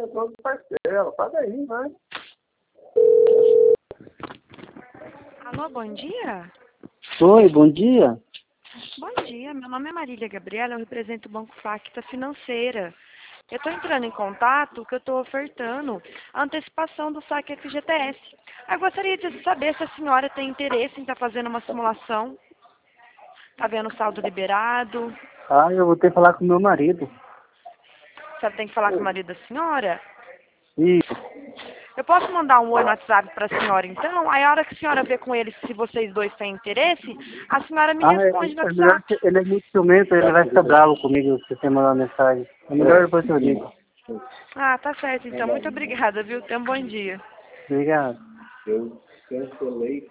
todo parcela. Paga aí, vai. Alô, bom dia? Oi, bom dia. Bom dia, meu nome é Marília Gabriela, eu represento o Banco Facta Financeira. Eu estou entrando em contato porque eu estou ofertando a antecipação do saque FGTS. Eu gostaria de saber se a senhora tem interesse em estar fazendo uma simulação. Está vendo o saldo liberado? Ah, eu vou ter que falar com meu marido. A senhora tem que falar com o marido da senhora? Isso. Eu posso mandar um oi no WhatsApp para a senhora então? Aí a hora que a senhora vê com ele se vocês dois têm interesse, a senhora me Ah, responde no é melhor WhatsApp. ele é muito ciumento, ele vai ficar bravo comigo se você mandar uma mensagem. É melhor depois eu ligo. Ah, tá certo então. Muito obrigada, viu? Tenha um bom dia. Obrigado. Eu cancelei